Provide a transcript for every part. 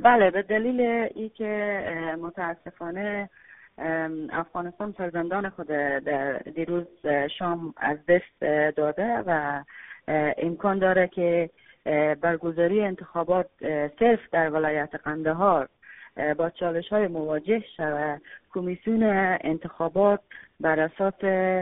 بله، به دلیل اینکه متاسفانه افغانستان فرزندان خود در دیروز شام از دست داده و امکان داره که برگزاری انتخابات صرف در ولایت قندهار با چالش‌های مواجه شود. کمیسیون انتخابات بر اساس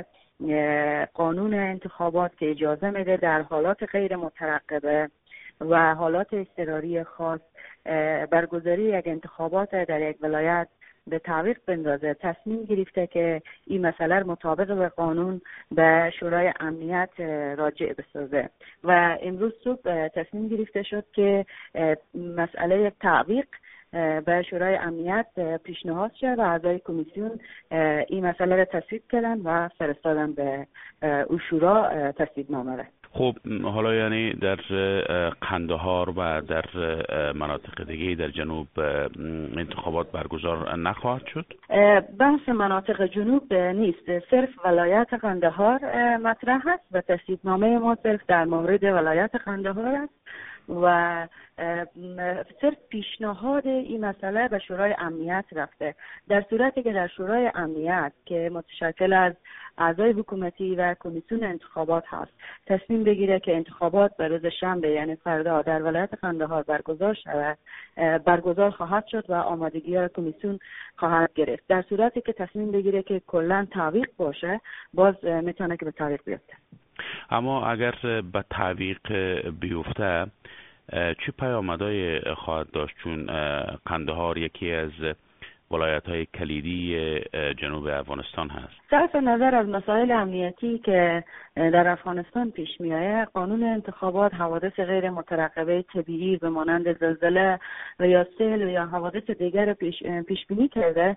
قانون انتخابات که اجازه میده در حالات غیر مترقبه و حالات اضطراری خاص برگزاری یک انتخابات در یک ولایت به تعویق بندازه، تصمیم گرفته که این مسئله مطابق به قانون به شورای امنیت راجع بسازه و امروز صبح تصمیم گرفته شد که مسئله تعویق به شورای امنیت پیشنهاد شد و اعضای کمیسیون این مسئله را تصویب کردن و فرستادن به او شورا تصویبنامه را. خب حالا یعنی در قندهار و در مناطق دیگه در جنوب انتخابات برگزار نخواهد شد؟ بحث مناطق جنوب نیست، صرف ولایت قندهار مطرح است و تصویبنامه ما صرف در مورد ولایت قندهار است و صرف پیشنهاد این مسئله به شورای امنیت رفته. در صورتی که در شورای امنیت که متشکل از اعضای حکومتی و کمیسیون انتخابات هست تصمیم بگیره که انتخابات به روز شنبه یعنی فردا در ولایت قندهار برگزار شود، برگزار خواهد شد و آمادگی را کمیسیون خواهد گرفت. در صورتی که تصمیم بگیره که کلا تعویق باشه باز میتونه که به تعویق بیفته. اما اگر به تعویق بیفته چه پیامدهای خواهد داشت؟ چون قندهار یکی از ولایت‌های کلیدی جنوب افغانستان هست. صرف نظر از مسائل امنیتی که در افغانستان پیش می‌آید، قانون انتخابات حوادث غیر مترقبه طبیعی به مانند زلزله و یا سیل و یا حوادث دیگر پیش بینی کرده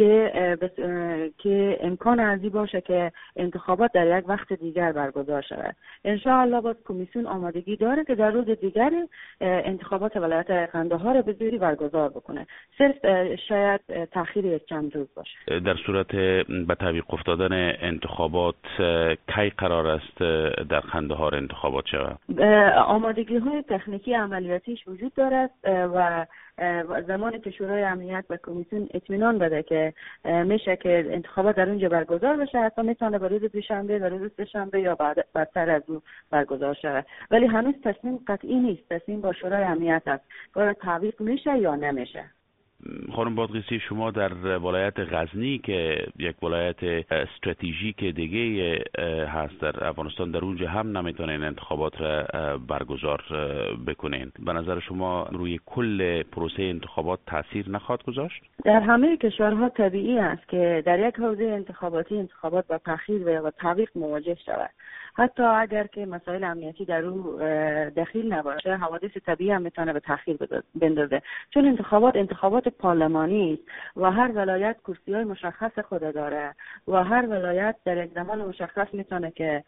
که امکان ازی باشه که انتخابات در یک وقت دیگر برگزار شود. ان شاء الله باز کمیسیون آمادگی داره که در روز دیگر انتخابات ولایت قندهار به زودی برگزار بکنه. صرف شاید تأخیر یک چند روز باشه. در صورت به تعویق افتادن انتخابات کی قرار است در قندهار انتخابات شود؟ آمادگی های تکنیکی عملیاتیش وجود دارد و زمانی که شورای امنیت به کمیسیون اطمینان بده که میشه که انتخابات در اونجا برگزار بشه، حتی میتونه به روز دوشنبه، به روز سه‌شنبه یا بعدتر از اون برگزار شود. ولی هنوز تصمیم قطعی نیست، تصمیم با شورای امنیت است که تعویق میشه یا نمیشه. خانم بادغیسی، شما در ولایت غزنی که یک ولایت استراتژیک دیگه هست در افغانستان، در اونجا هم نمیتونین انتخابات را برگزار بکنین. به نظر شما روی کل پروسه انتخابات تاثیر نخواهد گذاشت؟ در همه کشورها طبیعی است که در یک حوزه انتخاباتی انتخابات با تأخیر و تعویق مواجه شود. حتی اگر که مسائل امنیتی در اون دخیل نباشه، حوادث طبیعی هم میتونه به تأخیر بندازه، چون انتخابات پارلمانی است و هر ولایت کرسی‌های مشخص خود داره و هر ولایت در یک زمان مشخص میتونه که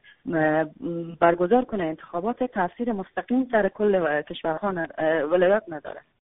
برگزار کنه انتخابات. تاثیر مستقیم سر کل کشورها ولایت نداره.